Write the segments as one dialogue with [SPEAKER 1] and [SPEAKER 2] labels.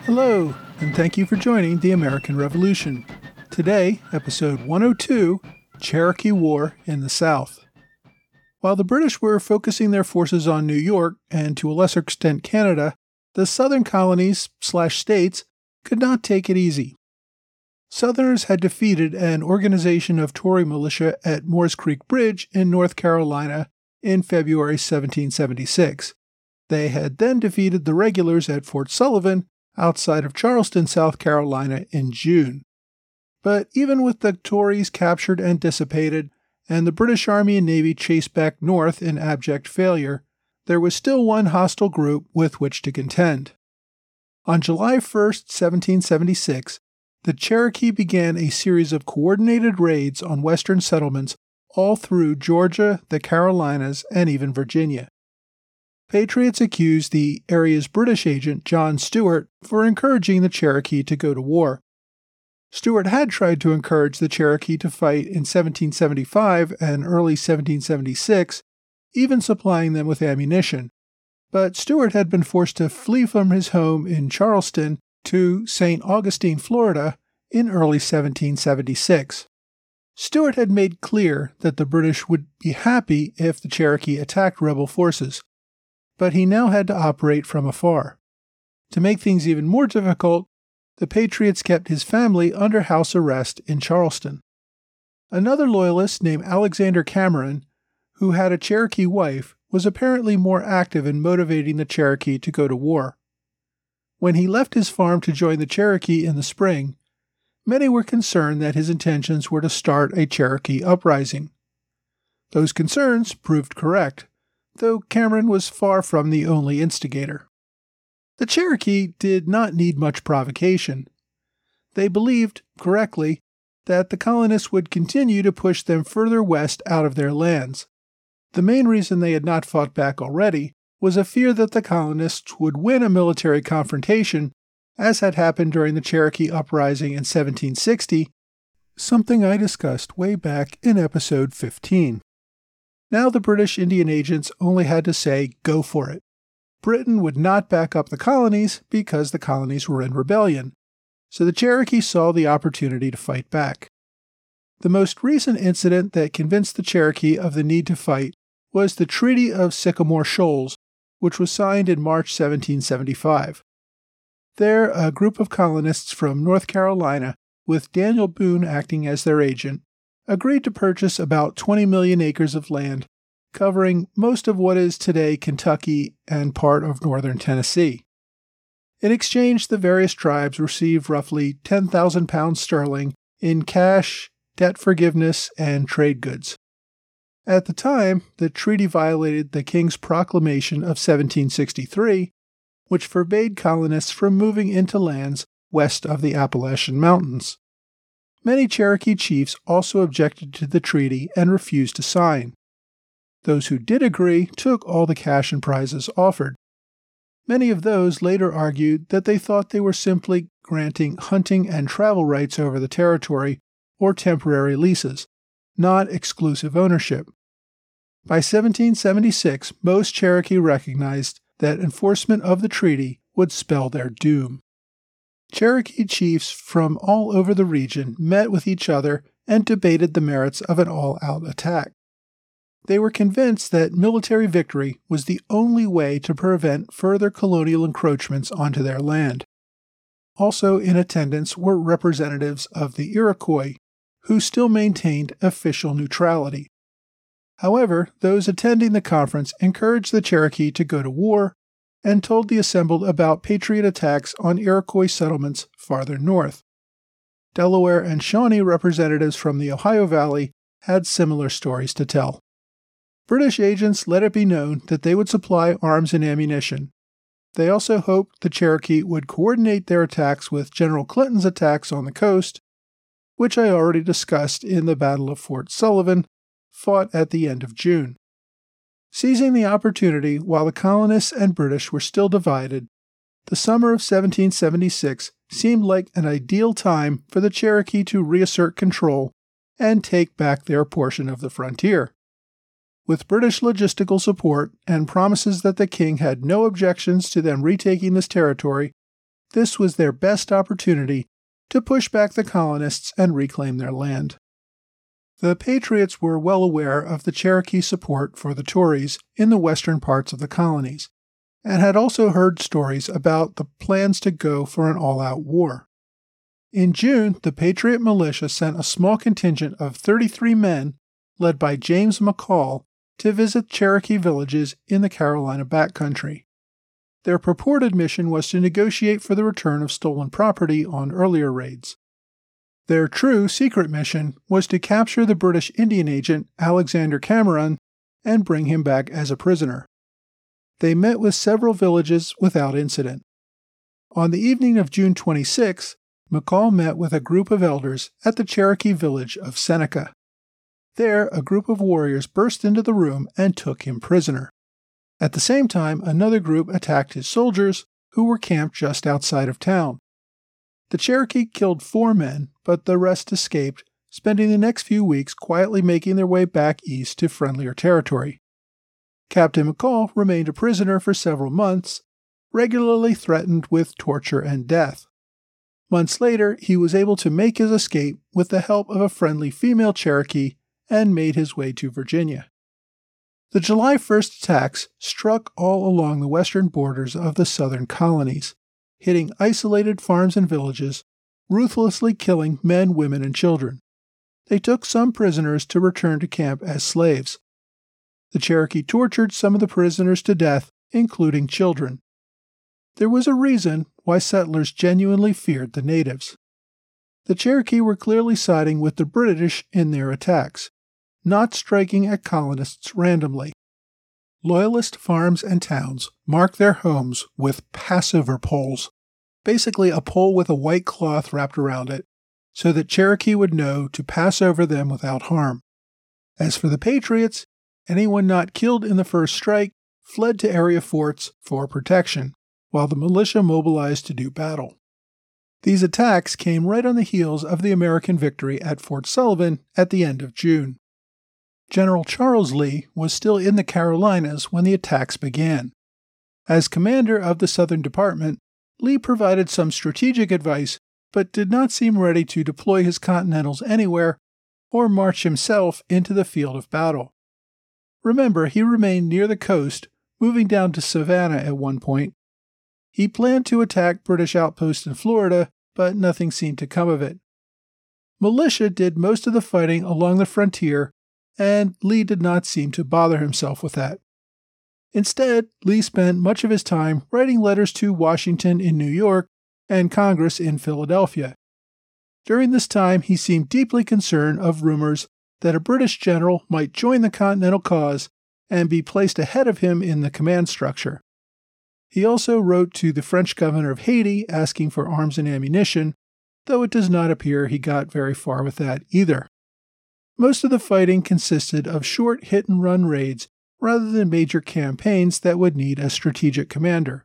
[SPEAKER 1] Hello, and thank you for joining the American Revolution. Today, episode 102, Cherokee War in the South. While the British were focusing their forces on New York, and to a lesser extent Canada, the southern colonies/states could not take it easy. Southerners had defeated an organization of Tory militia at Moores Creek Bridge in North Carolina in February 1776. They had then defeated the regulars at Fort Sullivan outside of Charleston, South Carolina in June. But even with the Tories captured and dissipated, and the British Army and Navy chased back north in abject failure, there was still one hostile group with which to contend. On July 1, 1776, the Cherokee began a series of coordinated raids on western settlements all through Georgia, the Carolinas, and even Virginia. Patriots accused the area's British agent, John Stuart, for encouraging the Cherokee to go to war. Stuart had tried to encourage the Cherokee to fight in 1775 and early 1776, even supplying them with ammunition. But Stuart had been forced to flee from his home in Charleston to St. Augustine, Florida, in early 1776. Stuart had made clear that the British would be happy if the Cherokee attacked rebel forces, but he now had to operate from afar. To make things even more difficult, the Patriots kept his family under house arrest in Charleston. Another loyalist named Alexander Cameron, who had a Cherokee wife, was apparently more active in motivating the Cherokee to go to war. When he left his farm to join the Cherokee in the spring, many were concerned that his intentions were to start a Cherokee uprising. Those concerns proved correct, though Cameron was far from the only instigator. The Cherokee did not need much provocation. They believed, correctly, that the colonists would continue to push them further west out of their lands. The main reason they had not fought back already was a fear that the colonists would win a military confrontation, as had happened during the Cherokee Uprising in 1760, something I discussed way back in episode 15. Now the British Indian agents only had to say, "Go for it." Britain would not back up the colonies because the colonies were in rebellion, so the Cherokee saw the opportunity to fight back. The most recent incident that convinced the Cherokee of the need to fight was the Treaty of Sycamore Shoals, which was signed in March 1775. There, a group of colonists from North Carolina, with Daniel Boone acting as their agent, agreed to purchase about 20 million acres of land, covering most of what is today Kentucky and part of northern Tennessee. In exchange, the various tribes received roughly 10,000 pounds sterling in cash, debt forgiveness, and trade goods. At the time, the treaty violated the King's Proclamation of 1763, which forbade colonists from moving into lands west of the Appalachian Mountains. Many Cherokee chiefs also objected to the treaty and refused to sign. Those who did agree took all the cash and prizes offered. Many of those later argued that they thought they were simply granting hunting and travel rights over the territory or temporary leases, not exclusive ownership. By 1776, most Cherokee recognized that enforcement of the treaty would spell their doom. Cherokee chiefs from all over the region met with each other and debated the merits of an all-out attack. They were convinced that military victory was the only way to prevent further colonial encroachments onto their land. Also in attendance were representatives of the Iroquois, who still maintained official neutrality. However, those attending the conference encouraged the Cherokee to go to war and told the assembled about Patriot attacks on Iroquois settlements farther north. Delaware and Shawnee representatives from the Ohio Valley had similar stories to tell. British agents let it be known that they would supply arms and ammunition. They also hoped the Cherokee would coordinate their attacks with General Clinton's attacks on the coast, which I already discussed in the Battle of Fort Sullivan, fought at the end of June. Seizing the opportunity while the colonists and British were still divided, the summer of 1776 seemed like an ideal time for the Cherokee to reassert control and take back their portion of the frontier. With British logistical support and promises that the king had no objections to them retaking this territory, this was their best opportunity to push back the colonists and reclaim their land. The Patriots were well aware of the Cherokee support for the Tories in the western parts of the colonies, and had also heard stories about the plans to go for an all-out war. In June, the Patriot militia sent a small contingent of 33 men, led by James McCall, to visit Cherokee villages in the Carolina backcountry. Their purported mission was to negotiate for the return of stolen property on earlier raids. Their true secret mission was to capture the British Indian agent Alexander Cameron and bring him back as a prisoner. They met with several villages without incident. On the evening of June 26, McCall met with a group of elders at the Cherokee village of Seneca. There, a group of warriors burst into the room and took him prisoner. At the same time, another group attacked his soldiers, who were camped just outside of town. The Cherokee killed 4 men, but the rest escaped, spending the next few weeks quietly making their way back east to friendlier territory. Captain McCall remained a prisoner for several months, regularly threatened with torture and death. Months later, he was able to make his escape with the help of a friendly female Cherokee and made his way to Virginia. The July 1st attacks struck all along the western borders of the southern colonies, hitting isolated farms and villages, ruthlessly killing men, women, and children. They took some prisoners to return to camp as slaves. The Cherokee tortured some of the prisoners to death, including children. There was a reason why settlers genuinely feared the natives. The Cherokee were clearly siding with the British in their attacks, not striking at colonists randomly. Loyalist farms and towns marked their homes with Passover poles, basically a pole with a white cloth wrapped around it, so that Cherokee would know to pass over them without harm. As for the Patriots, anyone not killed in the first strike fled to area forts for protection, while the militia mobilized to do battle. These attacks came right on the heels of the American victory at Fort Sullivan at the end of June. General Charles Lee was still in the Carolinas when the attacks began. As commander of the Southern Department, Lee provided some strategic advice, but did not seem ready to deploy his Continentals anywhere or march himself into the field of battle. Remember, he remained near the coast, moving down to Savannah at one point. He planned to attack British outposts in Florida, but nothing seemed to come of it. Militia did most of the fighting along the frontier, and Lee did not seem to bother himself with that. Instead, Lee spent much of his time writing letters to Washington in New York and Congress in Philadelphia. During this time, he seemed deeply concerned of rumors that a British general might join the Continental cause and be placed ahead of him in the command structure. He also wrote to the French governor of Haiti asking for arms and ammunition, though it does not appear he got very far with that either. Most of the fighting consisted of short hit-and-run raids rather than major campaigns that would need a strategic commander.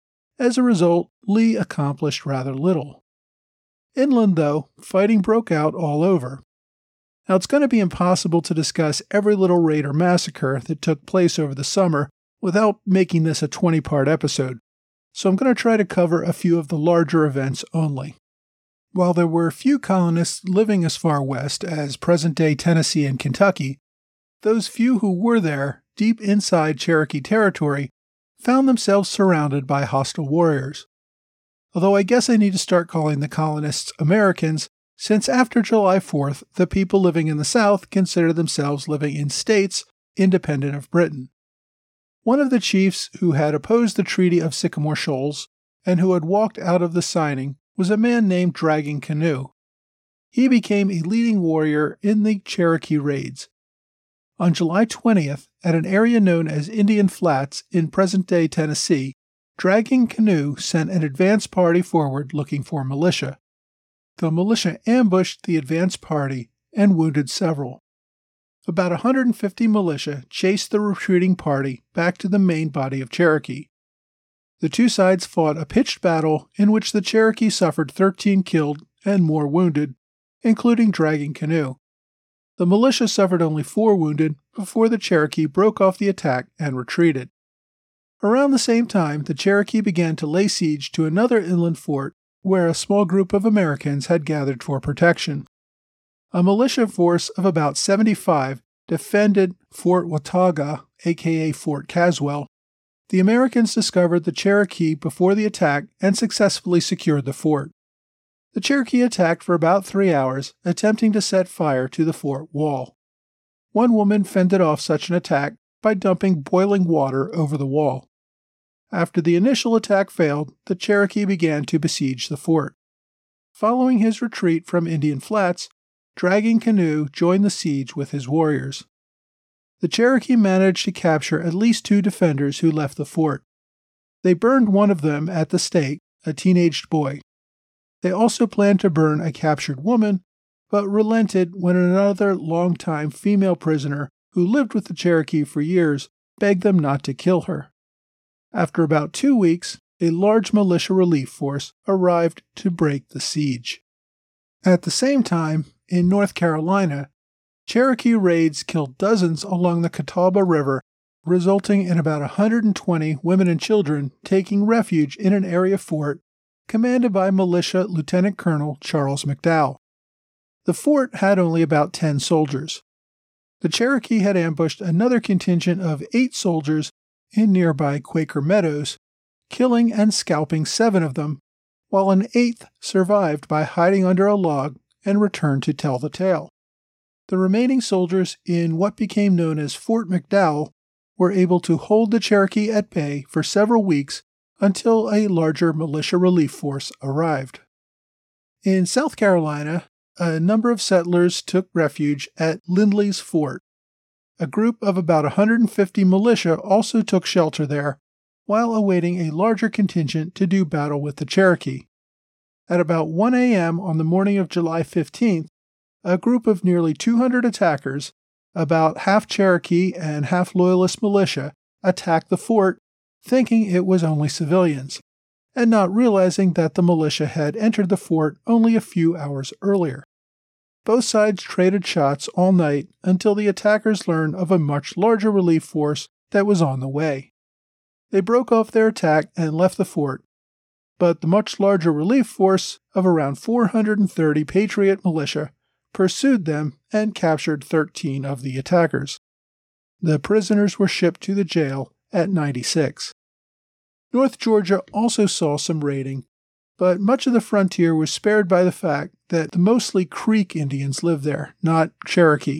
[SPEAKER 1] As a result, Lee accomplished rather little. Inland, though, fighting broke out all over. Now, it's going to be impossible to discuss every little raid or massacre that took place over the summer without making this a 20-part episode, so I'm going to try to cover a few of the larger events only. While there were few colonists living as far west as present-day Tennessee and Kentucky, those few who were there, deep inside Cherokee territory, found themselves surrounded by hostile warriors. Although I guess I need to start calling the colonists Americans, since after July 4th, the people living in the South consider themselves living in states independent of Britain. One of the chiefs who had opposed the Treaty of Sycamore Shoals and who had walked out of the signing was a man named Dragging Canoe. He became a leading warrior in the Cherokee raids. On July 20th, at an area known as Indian Flats in present-day Tennessee, Dragging Canoe sent an advance party forward looking for militia. The militia ambushed the advance party and wounded several. About 150 militia chased the retreating party back to the main body of Cherokee. The two sides fought a pitched battle in which the Cherokee suffered 13 killed and more wounded, including Dragging Canoe. The militia suffered only 4 wounded before the Cherokee broke off the attack and retreated. Around the same time, the Cherokee began to lay siege to another inland fort where a small group of Americans had gathered for protection. A militia force of about 75 defended Fort Watauga, aka Fort Caswell. The Americans discovered the Cherokee before the attack and successfully secured the fort. The Cherokee attacked for about 3 hours, attempting to set fire to the fort wall. One woman fended off such an attack by dumping boiling water over the wall. After the initial attack failed, the Cherokee began to besiege the fort. Following his retreat from Indian Flats, Dragging Canoe joined the siege with his warriors. The Cherokee managed to capture at least 2 defenders who left the fort. They burned one of them at the stake, a teenaged boy. They also planned to burn a captured woman, but relented when another longtime female prisoner who lived with the Cherokee for years begged them not to kill her. After about 2 weeks, a large militia relief force arrived to break the siege. At the same time, in North Carolina, Cherokee raids killed dozens along the Catawba River, resulting in about 120 women and children taking refuge in an area fort commanded by Militia Lieutenant Colonel Charles McDowell. The fort had only about 10 soldiers. The Cherokee had ambushed another contingent of 8 soldiers in nearby Quaker Meadows, killing and scalping 7 of them, while an 8th survived by hiding under a log and returned to tell the tale. The remaining soldiers in what became known as Fort McDowell were able to hold the Cherokee at bay for several weeks until a larger militia relief force arrived. In South Carolina, a number of settlers took refuge at Lindley's Fort. A group of about 150 militia also took shelter there, while awaiting a larger contingent to do battle with the Cherokee. At about 1 a.m. on the morning of July 15th, a group of nearly 200 attackers, about half Cherokee and half Loyalist militia, attacked the fort, thinking it was only civilians, and not realizing that the militia had entered the fort only a few hours earlier. Both sides traded shots all night until the attackers learned of a much larger relief force that was on the way. They broke off their attack and left the fort, but the much larger relief force of around 430 Patriot militia pursued them and captured 13 of the attackers. The prisoners were shipped to the jail at 96. North Georgia also saw some raiding, but much of the frontier was spared by the fact that the mostly Creek Indians lived there, not Cherokee.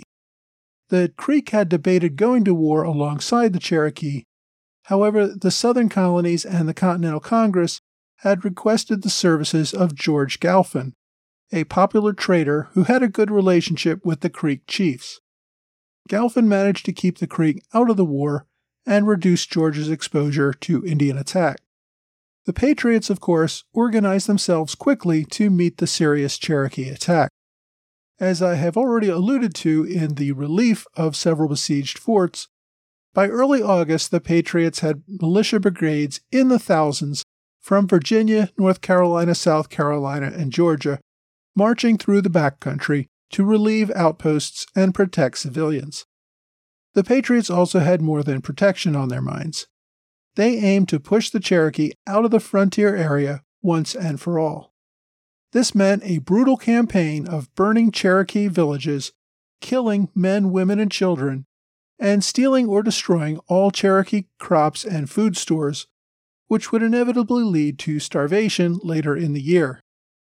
[SPEAKER 1] The Creek had debated going to war alongside the Cherokee. However, the Southern colonies and the Continental Congress had requested the services of George Galphin, a popular trader who had a good relationship with the Creek chiefs. Galphin managed to keep the Creek out of the war and reduce George's exposure to Indian attack. The Patriots, of course, organized themselves quickly to meet the serious Cherokee attack. As I have already alluded to in the relief of several besieged forts, by early August the Patriots had militia brigades in the thousands from Virginia, North Carolina, South Carolina, and Georgia, marching through the backcountry to relieve outposts and protect civilians. The Patriots also had more than protection on their minds. They aimed to push the Cherokee out of the frontier area once and for all. This meant a brutal campaign of burning Cherokee villages, killing men, women, and children, and stealing or destroying all Cherokee crops and food stores, which would inevitably lead to starvation later in the year.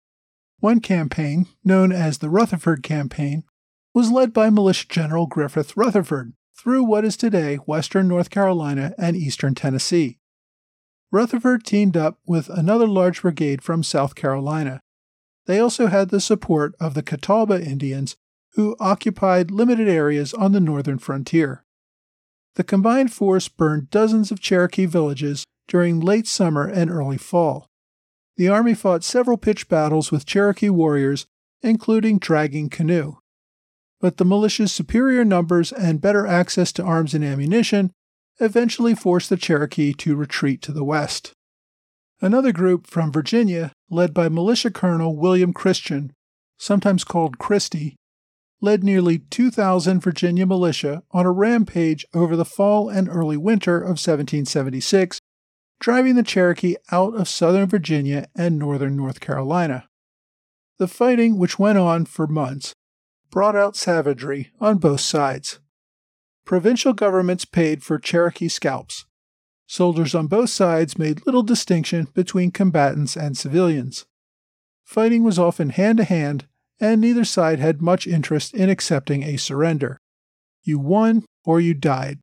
[SPEAKER 1] One campaign, known as the Rutherford Campaign, was led by Militia General Griffith Rutherford through what is today western North Carolina and eastern Tennessee. Rutherford teamed up with another large brigade from South Carolina. They also had the support of the Catawba Indians, who occupied limited areas on the northern frontier. The combined force burned dozens of Cherokee villages during late summer and early fall. The army fought several pitched battles with Cherokee warriors, including Dragging Canoe. But the militia's superior numbers and better access to arms and ammunition eventually forced the Cherokee to retreat to the west. Another group from Virginia, led by Militia Colonel William Christian, sometimes called Christie, led nearly 2,000 Virginia militia on a rampage over the fall and early winter of 1776 driving the Cherokee out of southern Virginia and northern North Carolina. The fighting, which went on for months, brought out savagery on both sides. Provincial governments paid for Cherokee scalps. Soldiers on both sides made little distinction between combatants and civilians. Fighting was often hand-to-hand, and neither side had much interest in accepting a surrender. You won or you died.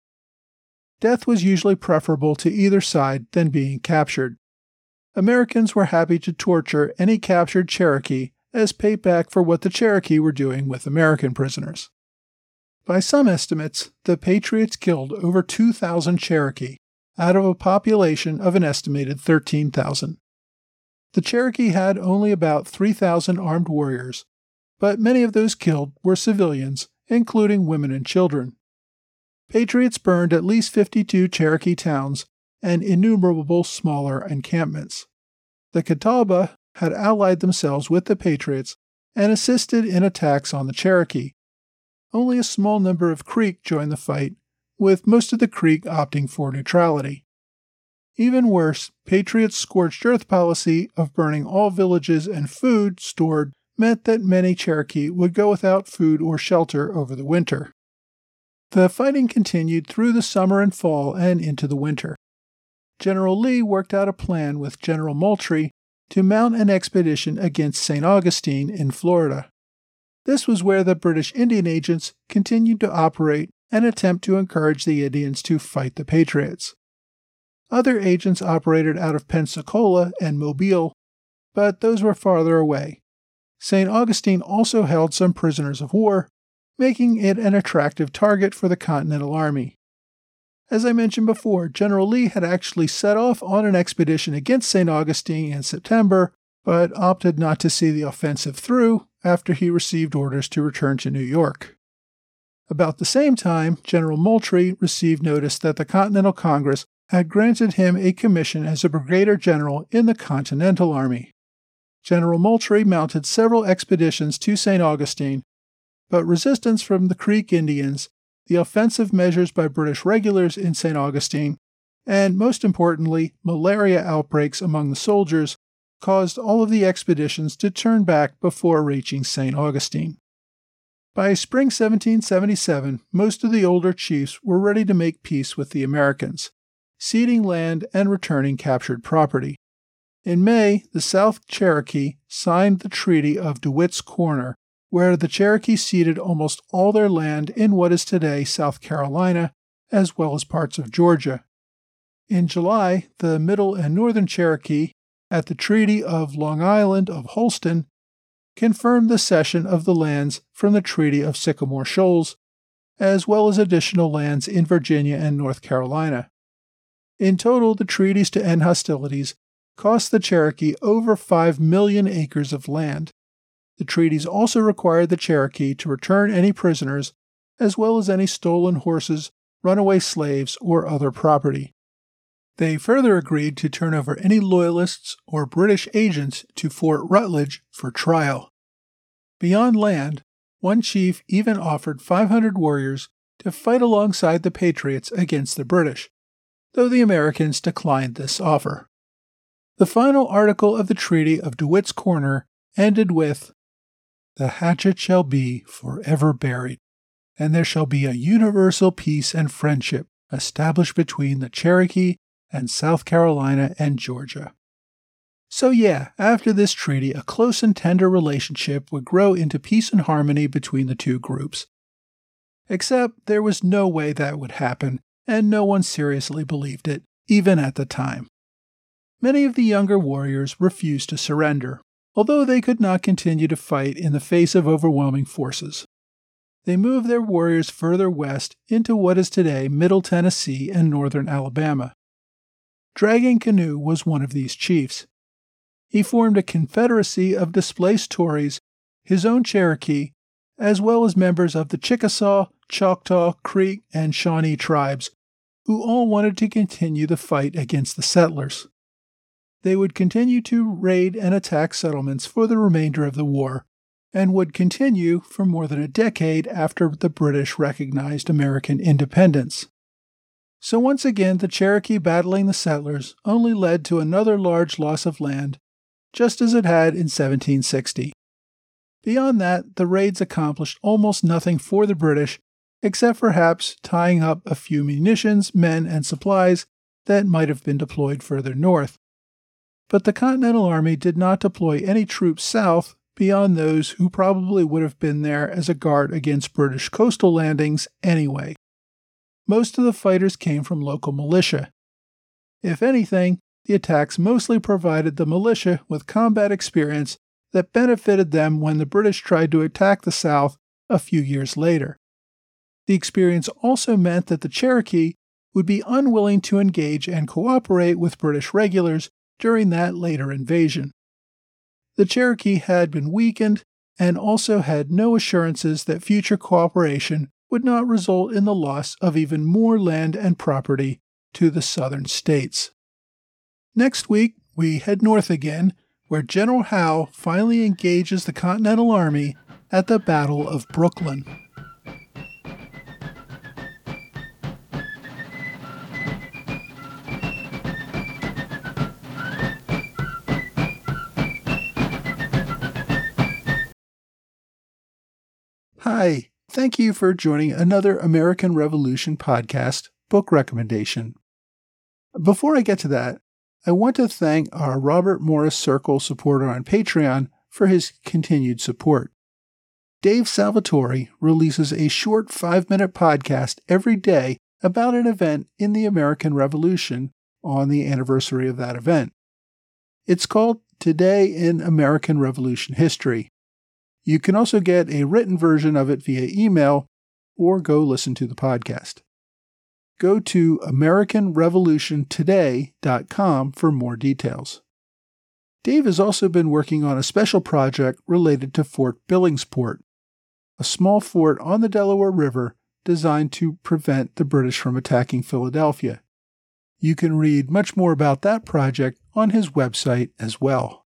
[SPEAKER 1] Death was usually preferable to either side than being captured. Americans were happy to torture any captured Cherokee as payback for what the Cherokee were doing with American prisoners. By some estimates, the Patriots killed over 2,000 Cherokee out of a population of an estimated 13,000. The Cherokee had only about 3,000 armed warriors, but many of those killed were civilians, including women and children. Patriots burned at least 52 Cherokee towns and innumerable smaller encampments. The Catawba had allied themselves with the Patriots and assisted in attacks on the Cherokee. Only a small number of Creek joined the fight, with most of the Creek opting for neutrality. Even worse, Patriots' scorched earth policy of burning all villages and food stored meant that many Cherokee would go without food or shelter over the winter. The fighting continued through the summer and fall and into the winter. General Lee worked out a plan with General Moultrie to mount an expedition against St. Augustine in Florida. This was where the British Indian agents continued to operate and attempt to encourage the Indians to fight the Patriots. Other agents operated out of Pensacola and Mobile, but those were farther away. St. Augustine also held some prisoners of war, making it an attractive target for the Continental Army. As I mentioned before, General Lee had actually set off on an expedition against St. Augustine in September, but opted not to see the offensive through after he received orders to return to New York. About the same time, General Moultrie received notice that the Continental Congress had granted him a commission as a brigadier general in the Continental Army. General Moultrie mounted several expeditions to St. Augustine, but resistance from the Creek Indians, the offensive measures by British regulars in St. Augustine, and most importantly, malaria outbreaks among the soldiers caused all of the expeditions to turn back before reaching St. Augustine. By spring 1777, most of the older chiefs were ready to make peace with the Americans, ceding land and returning captured property. In May, the South Cherokee signed the Treaty of DeWitt's Corner, where the Cherokee ceded almost all their land in what is today South Carolina, as well as parts of Georgia. In July, the Middle and Northern Cherokee, at the Treaty of Long Island of Holston, confirmed the cession of the lands from the Treaty of Sycamore Shoals, as well as additional lands in Virginia and North Carolina. In total, the treaties to end hostilities cost the Cherokee over 5 million acres of land. The treaties also required the Cherokee to return any prisoners, as well as any stolen horses, runaway slaves, or other property. They further agreed to turn over any Loyalists or British agents to Fort Rutledge for trial. Beyond land, one chief even offered 500 warriors to fight alongside the Patriots against the British, though the Americans declined this offer. The final article of the Treaty of DeWitt's Corner ended with, "The hatchet shall be forever buried, and there shall be a universal peace and friendship established between the Cherokee and South Carolina and Georgia." So yeah, after this treaty, a close and tender relationship would grow into peace and harmony between the two groups. Except there was no way that would happen, and no one seriously believed it, even at the time. Many of the younger warriors refused to surrender, although they could not continue to fight in the face of overwhelming forces. They moved their warriors further west into what is today Middle Tennessee and northern Alabama. Dragging Canoe was one of these chiefs. He formed a confederacy of displaced Tories, his own Cherokee, as well as members of the Chickasaw, Choctaw, Creek, and Shawnee tribes, who all wanted to continue the fight against the settlers. They would continue to raid and attack settlements for the remainder of the war, and would continue for more than a decade after the British recognized American independence. So once again, the Cherokee battling the settlers only led to another large loss of land, just as it had in 1760. Beyond that, the raids accomplished almost nothing for the British, except perhaps tying up a few munitions, men, and supplies that might have been deployed further north. But the Continental Army did not deploy any troops south beyond those who probably would have been there as a guard against British coastal landings anyway. Most of the fighters came from local militia. If anything, the attacks mostly provided the militia with combat experience that benefited them when the British tried to attack the South a few years later. The experience also meant that the Cherokee would be unwilling to engage and cooperate with British regulars during that later invasion. The Cherokee had been weakened and also had no assurances that future cooperation would not result in the loss of even more land and property to the southern states. Next week, we head north again, where General Howe finally engages the Continental Army at the Battle of Brooklyn. Hi, thank you for joining another American Revolution podcast book recommendation. Before I get to that, I want to thank our Robert Morris Circle supporter on Patreon for his continued support. Dave Salvatore releases a short 5-minute podcast every day about an event in the American Revolution on the anniversary of that event. It's called Today in American Revolution History. You can also get a written version of it via email or go listen to the podcast. Go to AmericanRevolutionToday.com for more details. Dave has also been working on a special project related to Fort Billingsport, a small fort on the Delaware River designed to prevent the British from attacking Philadelphia. You can read much more about that project on his website as well.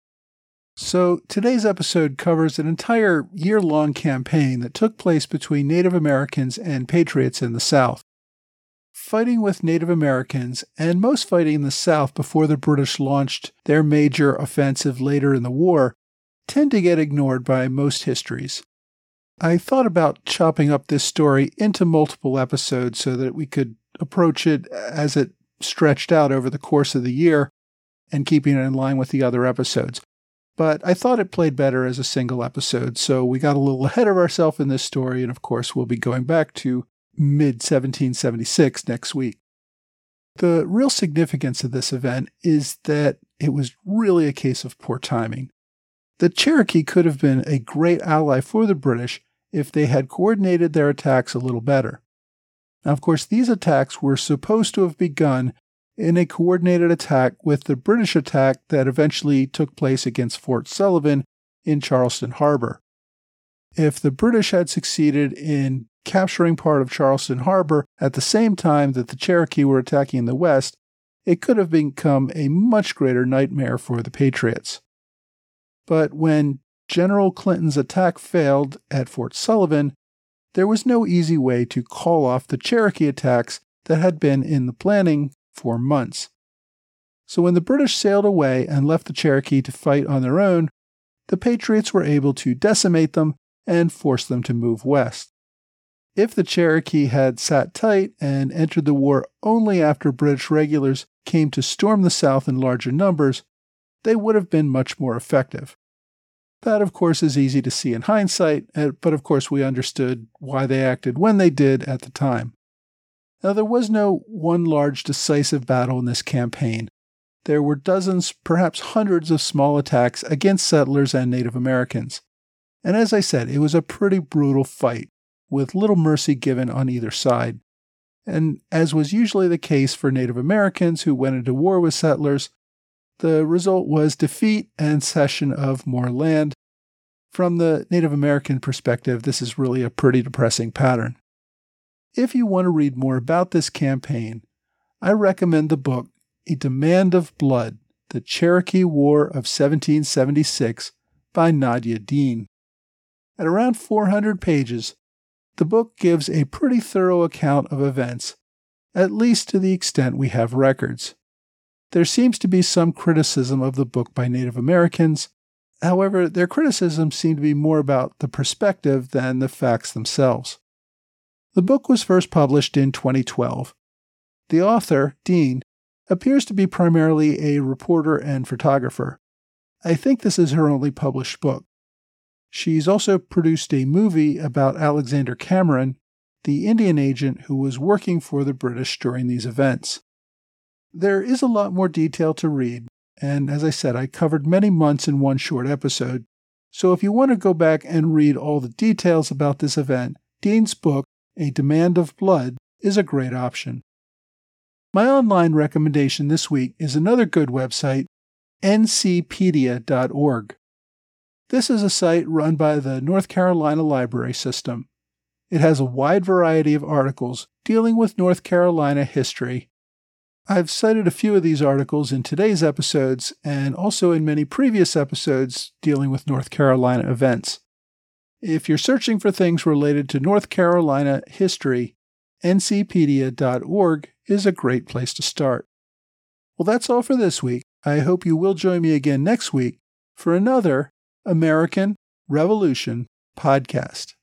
[SPEAKER 1] So today's episode covers an entire year-long campaign that took place between Native Americans and Patriots in the South. Fighting with Native Americans, and most fighting in the South before the British launched their major offensive later in the war, tend to get ignored by most histories. I thought about chopping up this story into multiple episodes so that we could approach it as it stretched out over the course of the year and keeping it in line with the other episodes. But I thought it played better as a single episode, so we got a little ahead of ourselves in this story, and of course we'll be going back to mid-1776 next week. The real significance of this event is that it was really a case of poor timing. The Cherokee could have been a great ally for the British if they had coordinated their attacks a little better. Now, of course, these attacks were supposed to have begun in a coordinated attack with the British attack that eventually took place against Fort Sullivan in Charleston Harbor. If the British had succeeded in capturing part of Charleston Harbor at the same time that the Cherokee were attacking the West, it could have become a much greater nightmare for the Patriots. But when General Clinton's attack failed at Fort Sullivan, there was no easy way to call off the Cherokee attacks that had been in the planning for months. So when the British sailed away and left the Cherokee to fight on their own, the Patriots were able to decimate them and force them to move west. If the Cherokee had sat tight and entered the war only after British regulars came to storm the South in larger numbers, they would have been much more effective. That, of course, is easy to see in hindsight, but of course we understood why they acted when they did at the time. Now, there was no one large decisive battle in this campaign. There were dozens, perhaps hundreds of small attacks against settlers and Native Americans. And as I said, it was a pretty brutal fight, with little mercy given on either side. And as was usually the case for Native Americans who went into war with settlers, the result was defeat and cession of more land. From the Native American perspective, this is really a pretty depressing pattern. If you want to read more about this campaign, I recommend the book A Demand of Blood, The Cherokee War of 1776 by Nadia Dean. At around 400 pages, the book gives a pretty thorough account of events, at least to the extent we have records. There seems to be some criticism of the book by Native Americans. However, their criticisms seem to be more about the perspective than the facts themselves. The book was first published in 2012. The author, Dean, appears to be primarily a reporter and photographer. I think this is her only published book. She's also produced a movie about Alexander Cameron, the Indian agent who was working for the British during these events. There is a lot more detail to read, and as I said, I covered many months in one short episode, so if you want to go back and read all the details about this event, Dean's book, A Demand of Blood, is a great option. My online recommendation this week is another good website, ncpedia.org. This is a site run by the North Carolina Library System. It has a wide variety of articles dealing with North Carolina history. I've cited a few of these articles in today's episodes and also in many previous episodes dealing with North Carolina events. If you're searching for things related to North Carolina history, ncpedia.org is a great place to start. Well, that's all for this week. I hope you will join me again next week for another American Revolution podcast.